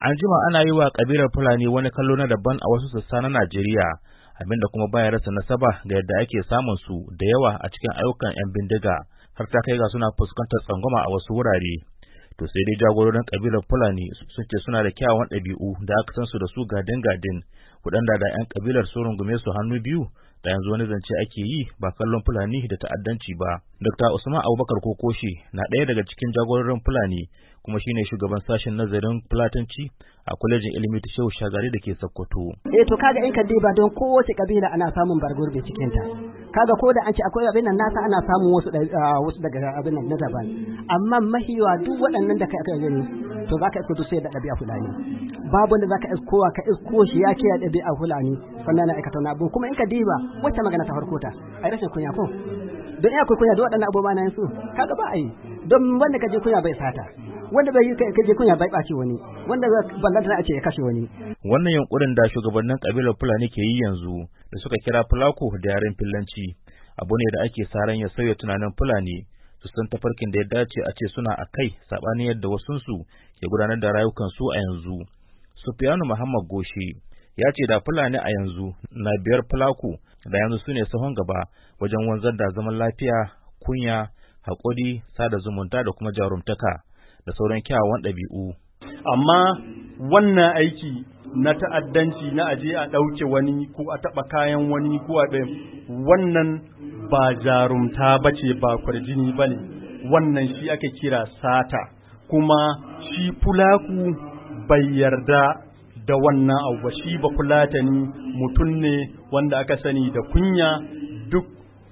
An jima ana yi wa kabilar Fulani wani kallo na daban a wasu sassa na Najeriya, abinda kuma baya rasa nasaba ga yadda ake samun su da yawa a cikin ayyukan 'yan bindiga, har ta kai ga suna fuskantar tsangwama a wasu wurare. To sai dai jagororin kabilar Fulani sun ce suna da kyawawan ɗabi'u da aka san su da su gadin, waɗanda da 'yan kabilar sun rungume su hannu biyu, da yanzu wani zance ake yi ba kallon Fulani da ta'addanci ba. Dr. Usman Abubakar Kokoshi na ɗaya daga cikin jagororin Fulani kuma shine shugaban sashen nazarin Fulatanci a kwalejin ilimi ta Shehu Shagari da ke Sokoto. To kaga in ka diba don kowace kabila ana samun bargurbi cikin ta. Kaga ko da an ce akwai abin nan nasa ana samun wasu daga abin nan na daban. Amma mahiwa duk waɗannan da kai gani to zaka isko duk sai da ɗabi'a Fulani. Babu wanda zaka iskowa ka isko shi ya ce ya ɗabi'a Fulani sannan na aikata wani abu. Kuma in ka diba wacce magana ta farko ta ai rashin kunya ko don iya kunya da waɗannan abubuwa na yansu kaga ba a yi don wanda ka je kunya bai sata wanda bai ka je kunya bai ɓaci wani wanda ballanta a ce ya kashe wani. Wannan yunkurin da shugabannin kabilar Fulani ke yi yanzu da suka kira Fulako da yaren Fillanci abu ne da ake sa ran ya sauya tunanin Fulani su san tafarkin da ya dace a ce suna a kai saɓanin yadda wasunsu ke gudanar da rayukansu a yanzu. Sufiyanu Muhammad Goshi ya ce da Fulani a yanzu na biyar Fulako da yanzu su ne sahun gaba wajen wanzar da zaman lafiya, kunya, haƙuri, sada zumunta da kuma jarumtaka da sauran kyawawan ɗabi'u. Amma wannan aiki na ta'addanci na aje a ɗauke wani ko a taɓa kayan wani ko a wannan ba jarumta bace ba kwarjini bane, wannan shi ake kira sata, kuma shi Fulaku bai yarda da wannan abu shi ba Fulatani mutum ne wanda aka sani da kunya, duk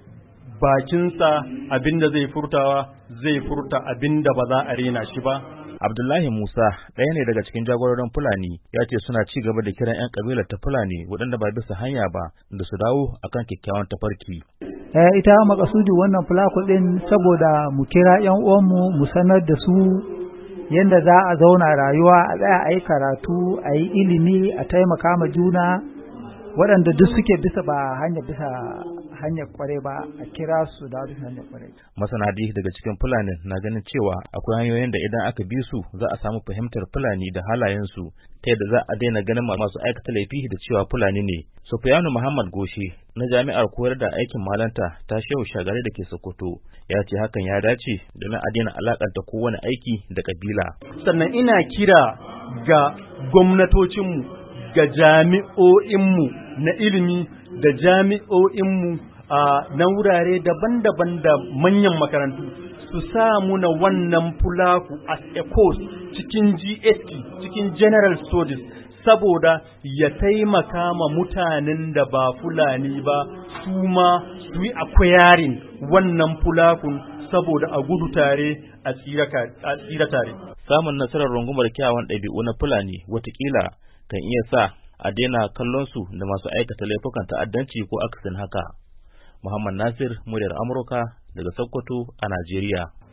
bakinsa abinda zai furta abinda ba za a rena shi ba. Abdullahi Musa ɗaya ne daga cikin jagororin Fulani ya ce suna ci gaba da kiran 'yan kabilar ta Fulani waɗanda ba bisa hanya ba da su dawo akan kyakkyawan tafarki. Ita makasudi wannan Fulako ɗin saboda mu kira 'yan uwanmu mu sanar da su yadda za a zauna rayuwa a tsaya a yi karatu a yi ilimi a taimaka ma juna waɗanda duk suke bisa hanyar kware ba a kira su da bisa hanyar kware. Masana daga cikin Fulani na ganin cewa akwai hanyoyin da idan aka bi su za a samu fahimtar Fulani da halayensu ta yadda za a daina ganin masu aikata laifi da cewa Fulani ne. Sufiyanu Muhammad Goshi na jami'ar koyar da aikin malanta ta Shehu Shagari da ke Sokoto ya ce hakan ya dace domin a daina alakanta kowane aiki da kabila. Sannan ina kira ga gwamnatocinmu, ga jami'o'inmu na ilimi da jami'o'inmu na wurare daban-daban da manyan makarantu su samu na wannan Fulaku as a course cikin GST, cikin General Studies, saboda ya taimaka ma mutanen da ba Fulani ba su ma su yi acquiring wannan Fulakun saboda a gudu tare a tsira tare. Samun nasarar rungumar kyawun ɗabi'u na Fulani watakila kan iya sa a daina kallon su da masu aikata laifukan ta'addanci ko akasin haka. Muhammad Nasir, muryar Amurka daga Sokoto a Najeriya.